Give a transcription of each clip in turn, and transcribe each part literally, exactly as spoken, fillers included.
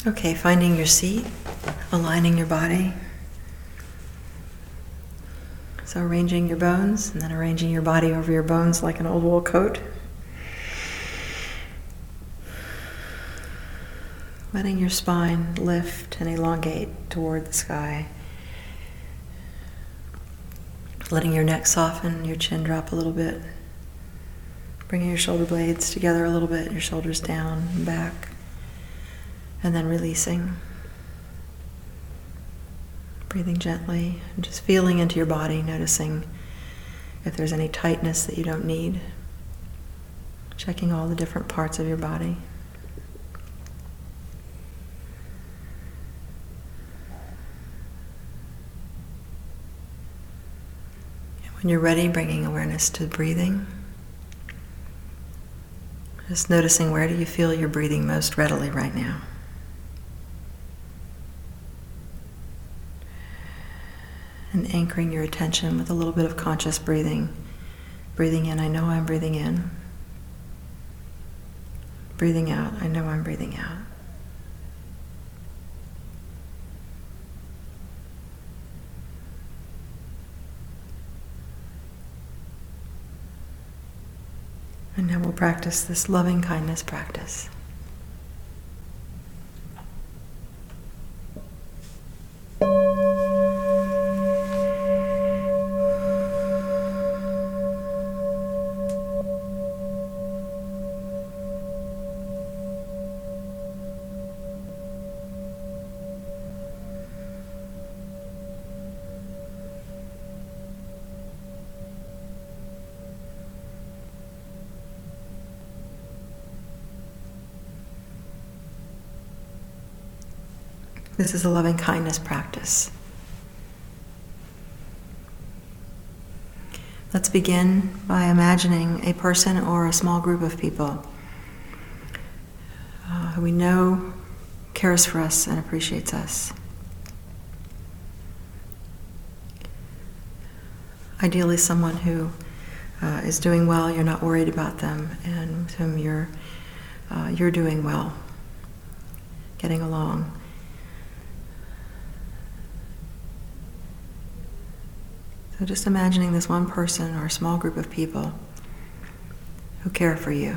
Okay, finding your seat, aligning your body. So arranging your bones and then arranging your body over your bones like an old wool coat. Letting your spine lift and elongate toward the sky. Letting your neck soften, your chin drop a little bit. Bringing your shoulder blades together a little bit, your shoulders down and back. And then releasing. Breathing gently and just feeling into your body, noticing if there's any tightness that you don't need. Checking all the different parts of your body. And when you're ready, bringing awareness to breathing. Just noticing, where do you feel you're breathing most readily right now? And anchoring your attention with a little bit of conscious breathing. Breathing in, I know I'm breathing in. Breathing out, I know I'm breathing out. And now we'll practice this loving kindness practice. This is a loving kindness practice. Let's begin by imagining a person or a small group of people uh, who we know cares for us and appreciates us. Ideally, someone who uh, is doing well, you're not worried about them, and with whom you're uh, you're doing well, getting along. So just imagining this one person or a small group of people who care for you.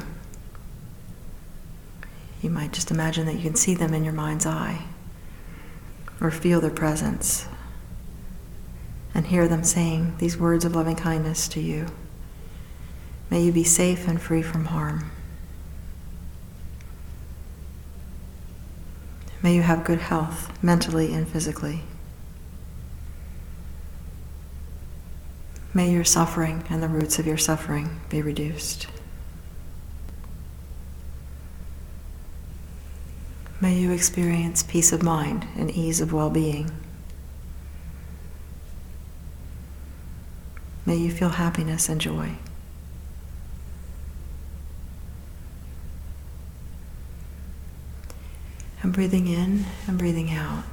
You might just imagine that you can see them in your mind's eye, or feel their presence, and hear them saying these words of loving kindness to you. May you be safe and free from harm. May you have good health, mentally and physically. May your suffering and the roots of your suffering be reduced. May you experience peace of mind and ease of well-being. May you feel happiness and joy. And breathing in and breathing out.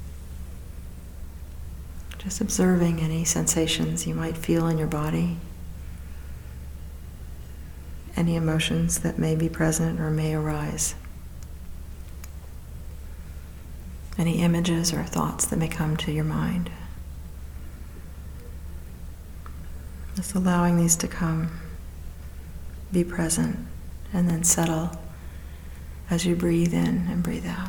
Just observing any sensations you might feel in your body, any emotions that may be present or may arise, any images or thoughts that may come to your mind. Just allowing these to come, be present, and then settle as you breathe in and breathe out.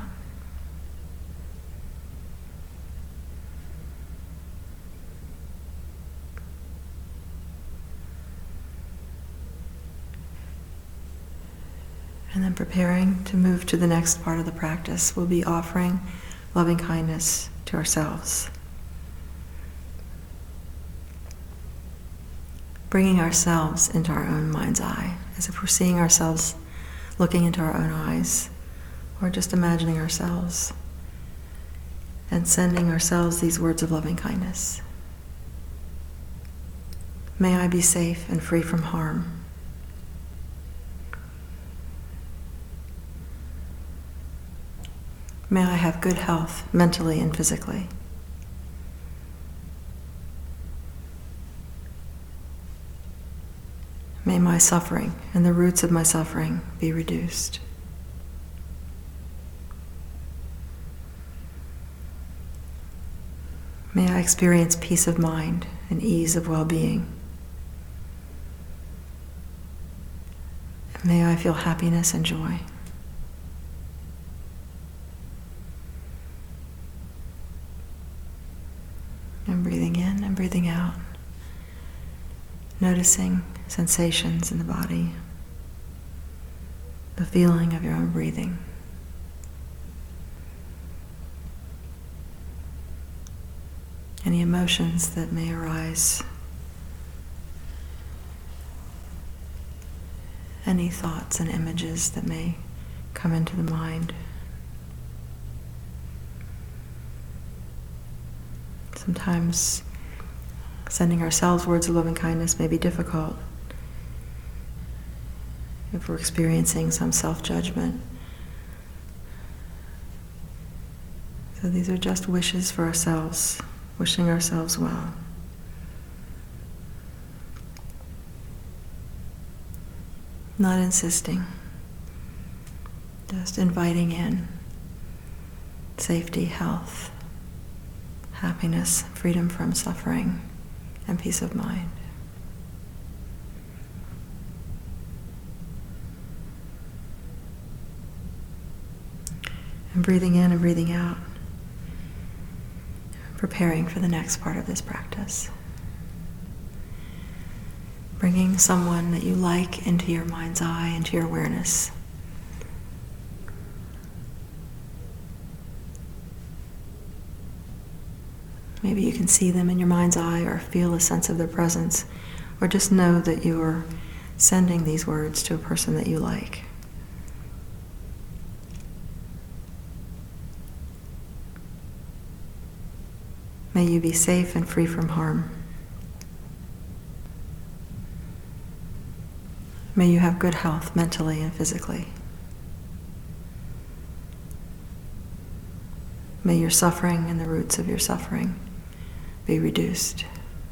And then preparing to move to the next part of the practice, we'll be offering loving kindness to ourselves. Bringing ourselves into our own mind's eye, as if we're seeing ourselves looking into our own eyes, or just imagining ourselves, and sending ourselves these words of loving kindness. May I be safe and free from harm. May I have good health, mentally and physically. May my suffering and the roots of my suffering be reduced. May I experience peace of mind and ease of well-being. May I feel happiness and joy. And breathing in and breathing out, noticing sensations in the body, the feeling of your own breathing. Any emotions that may arise, any thoughts and images that may come into the mind. Sometimes sending ourselves words of loving kindness may be difficult if we're experiencing some self-judgment. So these are just wishes for ourselves, wishing ourselves well. Not insisting, just inviting in safety, health, happiness, freedom from suffering, and peace of mind. And breathing in and breathing out, preparing for the next part of this practice. Bringing someone that you like into your mind's eye, into your awareness. Maybe you can see them in your mind's eye or feel a sense of their presence, or just know that you are sending these words to a person that you like. May you be safe and free from harm. May you have good health mentally and physically. May your suffering and the roots of your suffering be reduced.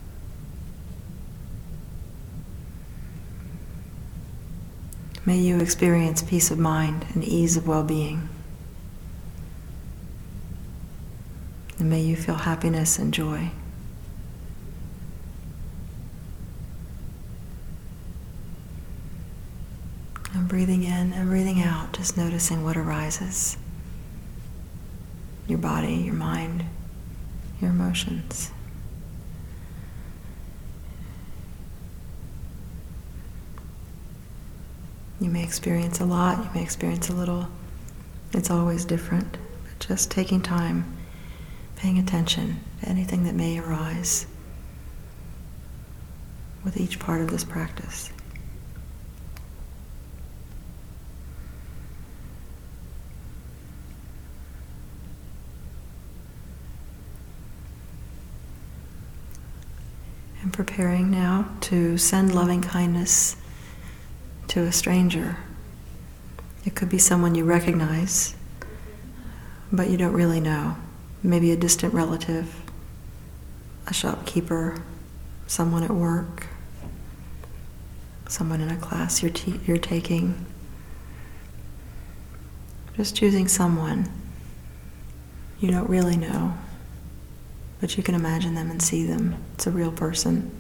May you experience peace of mind and ease of well-being. And may you feel happiness and joy. And breathing in and breathing out, just noticing what arises. Your body, your mind, your emotions. You may experience a lot, you may experience a little. It's always different. But just taking time, paying attention to anything that may arise with each part of this practice. And preparing now to send loving kindness to a stranger. It could be someone you recognize, but you don't really know. Maybe a distant relative, a shopkeeper, someone at work, someone in a class you're, te- you're taking. Just choosing someone you don't really know, but you can imagine them and see them. It's a real person.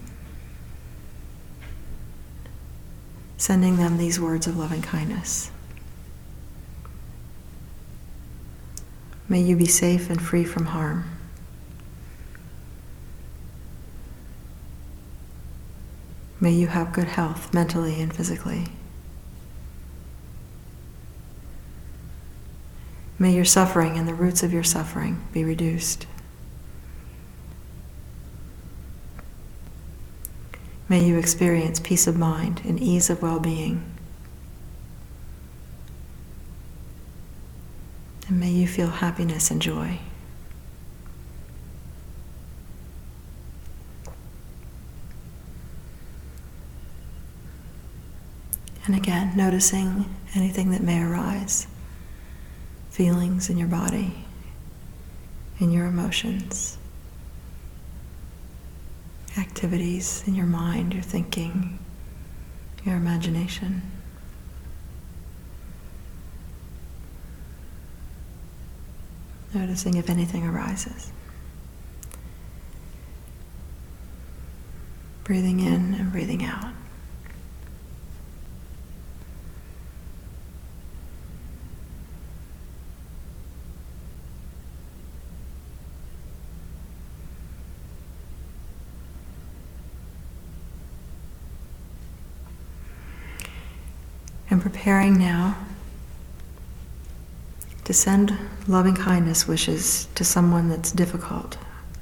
Sending them these words of loving kindness. May you be safe and free from harm. May you have good health mentally and physically. May your suffering and the roots of your suffering be reduced. May you experience peace of mind and ease of well-being. And may you feel happiness and joy. And again, noticing anything that may arise, feelings in your body, in your emotions, activities in your mind, your thinking, your imagination. Noticing if anything arises. Breathing in and breathing out. And preparing now to send loving kindness wishes to someone that's difficult.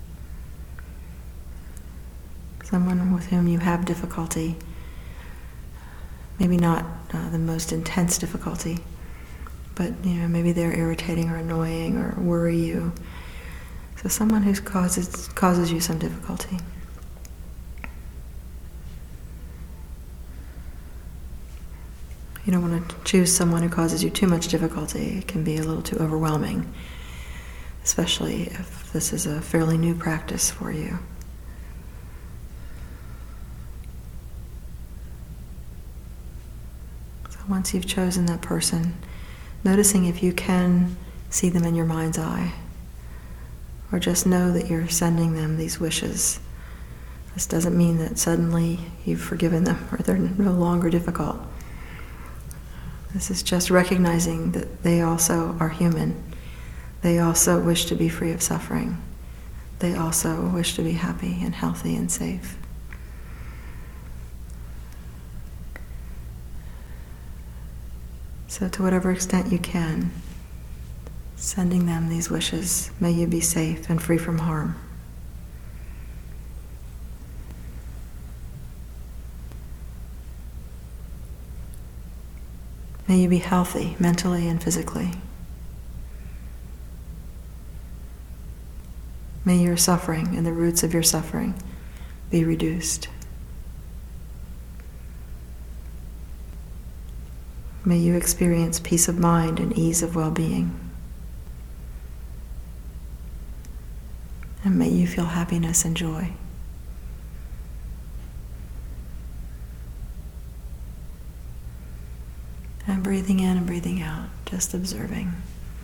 Someone with whom you have difficulty. Maybe not uh, the most intense difficulty, but you know, maybe they're irritating or annoying or worry you. So someone who causes causes you some difficulty. You don't want to choose someone who causes you too much difficulty. It can be a little too overwhelming, especially if this is a fairly new practice for you. So once you've chosen that person, noticing if you can see them in your mind's eye, or just know that you're sending them these wishes. This doesn't mean that suddenly you've forgiven them or they're no longer difficult. This is just recognizing that they also are human. They also wish to be free of suffering. They also wish to be happy and healthy and safe. So to whatever extent you can, sending them these wishes, may you be safe and free from harm. May you be healthy mentally and physically. May your suffering and the roots of your suffering be reduced. May you experience peace of mind and ease of well-being. And may you feel happiness and joy. And breathing in and breathing out, just observing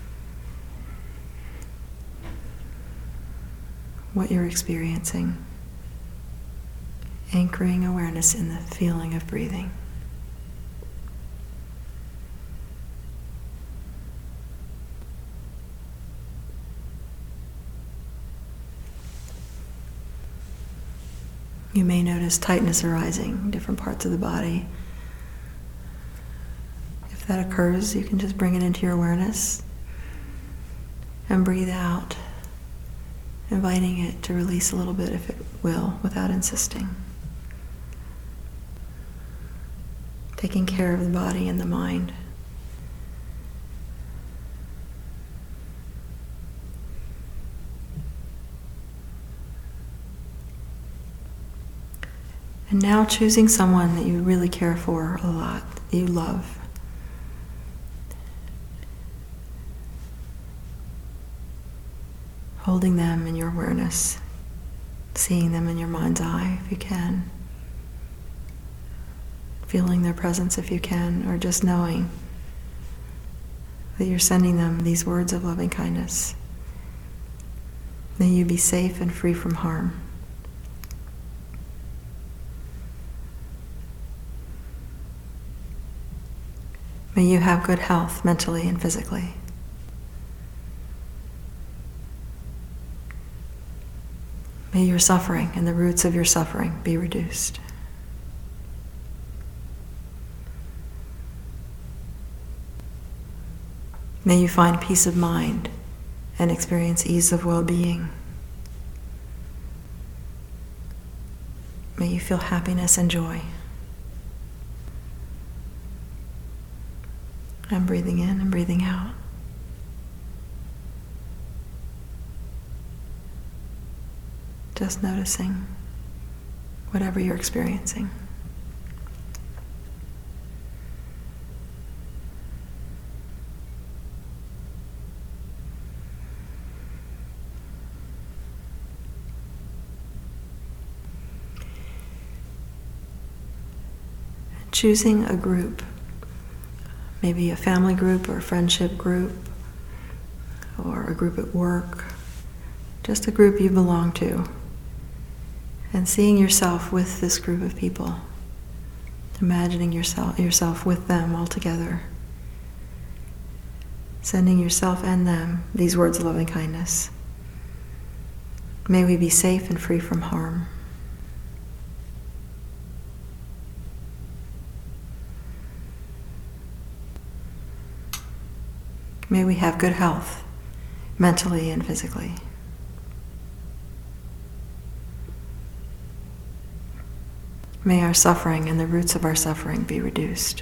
what you're experiencing, anchoring awareness in the feeling of breathing. You may notice tightness arising in different parts of the body. If that occurs, you can just bring it into your awareness and breathe out, inviting it to release a little bit if it will, without insisting. Taking care of the body and the mind. And now choosing someone that you really care for a lot, that you love. Holding them in your awareness, seeing them in your mind's eye if you can, feeling their presence if you can, or just knowing that you're sending them these words of loving kindness. May you be safe and free from harm. May you have good health mentally and physically. May your suffering and the roots of your suffering be reduced. May you find peace of mind and experience ease of well-being. May you feel happiness and joy. And breathing in and breathing out. Just noticing whatever you're experiencing. Choosing a group, maybe a family group or a friendship group, or a group at work, just a group you belong to. And seeing yourself with this group of people, imagining yourself, yourself with them all together, sending yourself and them these words of loving kindness. May we be safe and free from harm. May we have good health, mentally and physically. May our suffering and the roots of our suffering be reduced.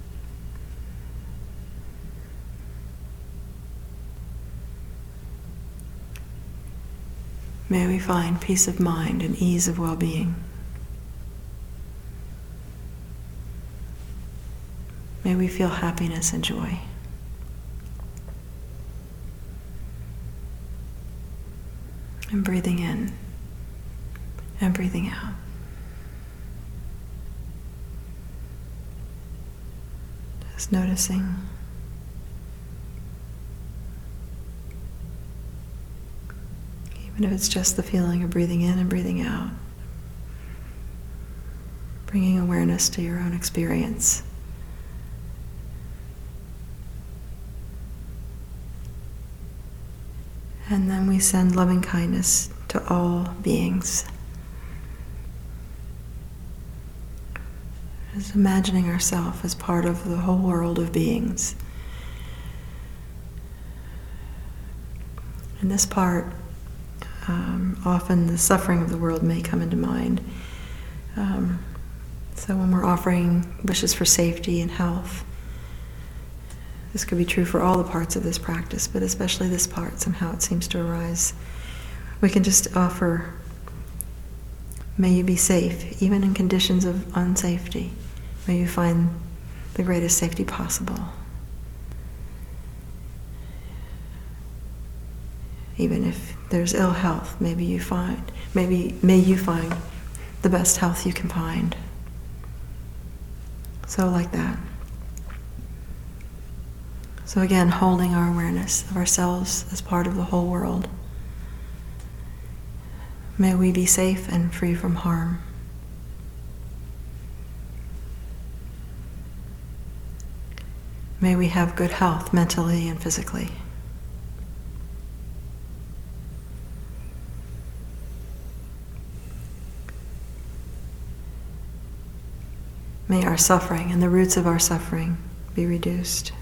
May we find peace of mind and ease of well-being. May we feel happiness and joy. And breathing in and breathing out. Just noticing. Even if it's just the feeling of breathing in and breathing out. Bringing awareness to your own experience. And then we send loving kindness to all beings. Just imagining ourselves as part of the whole world of beings. In this part, um, often the suffering of the world may come into mind. Um, so when we're offering wishes for safety and health, this could be true for all the parts of this practice, but especially this part, somehow it seems to arise. We can just offer, may you be safe, even in conditions of unsafety. May you find the greatest safety possible. Even if there's ill health, maybe you find, maybe may you find the best health you can find. So like that. So again, holding our awareness of ourselves as part of the whole world. May we be safe and free from harm. May we have good health mentally and physically. May our suffering and the roots of our suffering be reduced.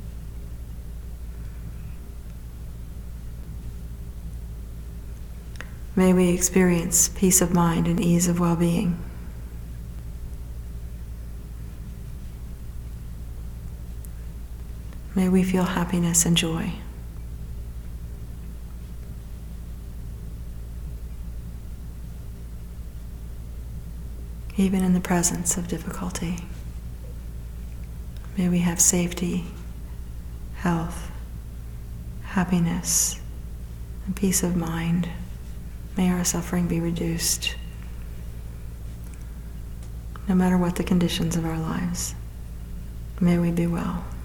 May we experience peace of mind and ease of well-being. May we feel happiness and joy. Even in the presence of difficulty. May we have safety, health, happiness, and peace of mind. May our suffering be reduced, no matter what the conditions of our lives. May we be well.